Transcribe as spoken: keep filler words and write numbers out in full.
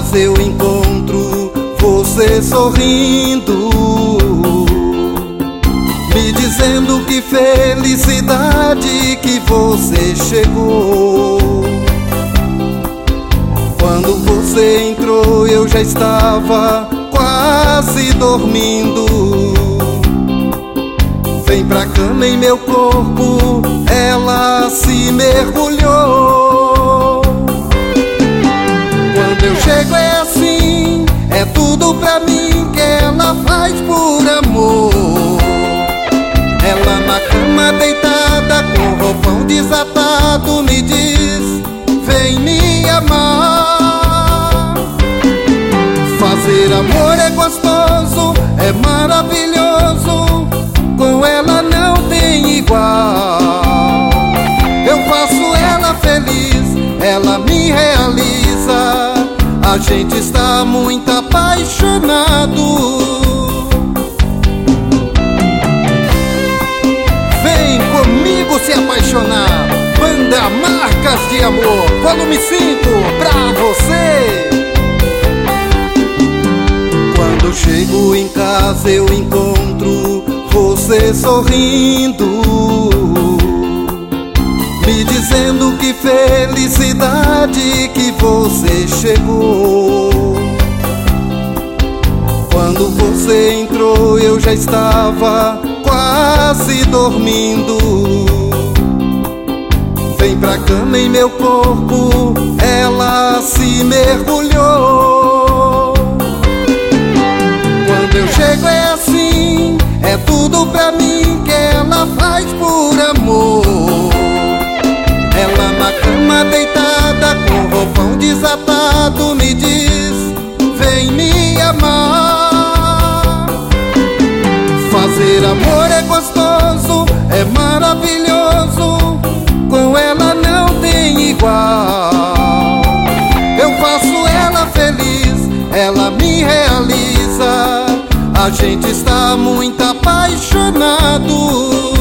casa eu encontro você sorrindo, me dizendo que felicidade que você chegou. Quando você entrou eu já estava quase dormindo. Vem pra cama em meu corpo, ela se mergulhou. Quando eu chego é assim, é tudo pra mim que ela faz por amor. Ela na cama deitada com roupão desatado me diz: vem me amar. Fazer amor é gostoso, é maravilhoso, com ela não tem igual. Eu faço ela feliz, ela me realiza, a gente está muito apaixonado. Vem comigo se apaixonar. Banda Marcas de Amor, volume cinco, pra você. Quando chego em casa eu encontro você sorrindo, me dizendo que felicidade que você chegou. Quando você entrou eu já estava quase dormindo. Vem pra cama em meu corpo, ela se mergulhou. Quando eu chego é assim, é tudo pra mim que ela faz por amor. Ela na cama deitada com roupão desatado me diz: vem me amar. Fazer amor é gostoso, é maravilhoso, com ela não tem igual. Eu faço ela feliz, ela me realiza, a gente está muito apaixonado.